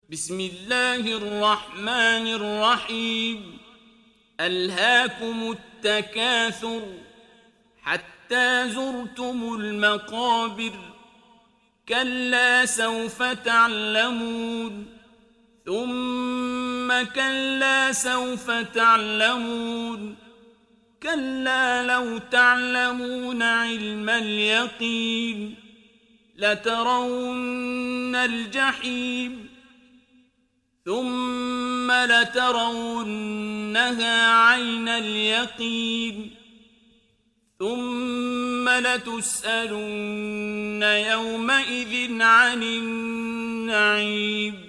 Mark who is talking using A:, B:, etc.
A: بسم الله الرحمن الرحيم ألهاكم التكاثر حتى زرتم المقابر كلا سوف تعلمون ثم كلا سوف تعلمون كلا لو تعلمون علم اليقين لترون الجحيم ثم لترونها عين اليقين ثم لتسألن يومئذ عن النعيم